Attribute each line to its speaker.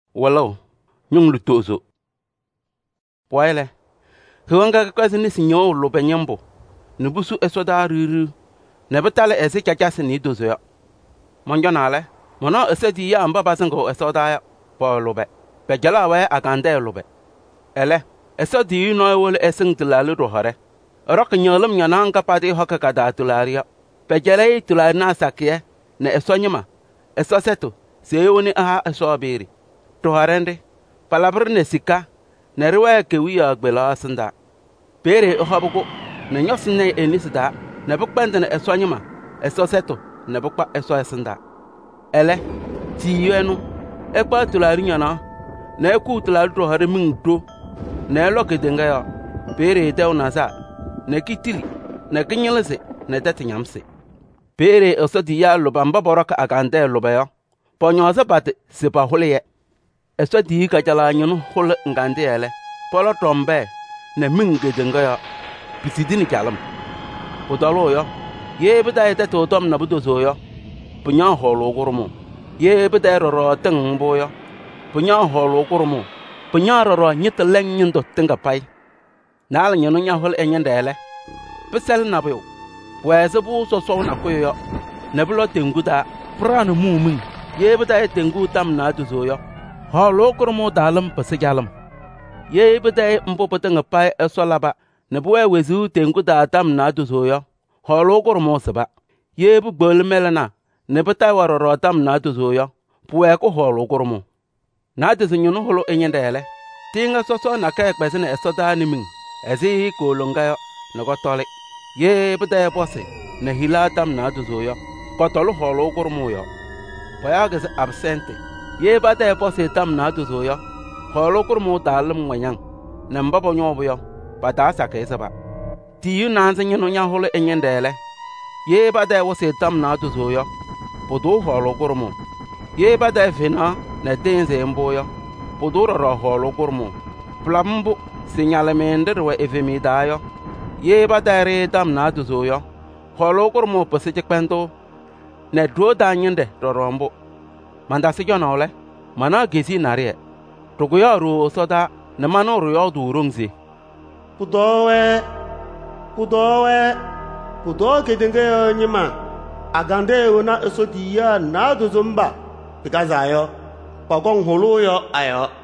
Speaker 1: Walau, nyung lutozo. Poile. Huanga kazi ni sinyo lobe nyambo. Nubusu esoda ruru. Nebetale ese chachasi ni dozo ya. Monjonale. Mono ese di ya amba basengo esoda ya. Po lobe. Pejala we agande lobe. Ele. Eso di no wole esing tulalu rohare. Rok nyolum nyananga pati hoka kada tularia. Pejale tulana sakie. Ne eso nyama. Eso seto. Seyoni aha eso abiri. Toharende. Palabra ne sika. Ne riwaya kewi agbela sanda. Pere ohabuko. Ne nyosine enisida. Ne bukpende ne eso nyama. Eso seto. Ne bukpa eso esanda. Ele. Tiyenu. Ekpa tulari nyana. Ne ku tulari rohare mingto. Ne loke denga ya. Pere teo nasa. Ne kitili. Ne kinyelese. Ne tete nyamse. Pere eso diya lobamba boraka agande lobaya. Ponyosa bate sepa hole. Eso di kachala nyunu hole ngande ele. Polo tombe. Ne minge denga ya. Pisidini kalam. Podalo ya. Ye bida ete totom na budozo ya. Punya holo gurumo. Ye bida roro tengbo ya. Punya holo gurumo. Punya roro nyita leng nyendo tenga pai. Nala nyunu nya hole enyende ele. Pesel na buyo. Weze bu so na kuyo ya. Nebulo tengu da. Prana mumin. Ye bida tengu tam na duzo ya. Holo gurumo dalam pesejalam. Ye bida mpo petenga pai esolaba. Nebuwe wezu tengu da tam na duzo ya. Holo gurumo seba. Ye bu bol melana. Nebeta waroro tam na duzo ya. Puwe ko holo gurumo. Na duzo nyunu holo enyende ele. Tinga so na kaya kwezine esoda ni ming. Ezi ko longa ya. Nago tole. Ye bida bose. Ne hila tam na duzo ya. Kotolu holo gurumo ya. Payageze absente. Ye bida bose tam na duzo ya. Holo gurumo dalam wanyang. Nembabo nyobo ya. Bata sake seba. Tiyu nanze nyunu nya holo enyende ele. Ye bida bose tam na duzo ya. Podo holo gurumo. Ye bida fina na denze mbo ya. Podo roro holo gurumo. Plambu sinyalemende rwe efemi da ya. Ye bida re tam na duzo ya. Holo gurumo pesije kwento. Ne dro da nyende rorombo. Mandasi jono le. Mana gesi narie. Toguya ru soda. Ne mano ru yo du rungzi.
Speaker 2: Pudowe. Pudo kedenge nyima. Agande wona esodiya na duzumba. Pikazayo. Pagong holo yo ayo.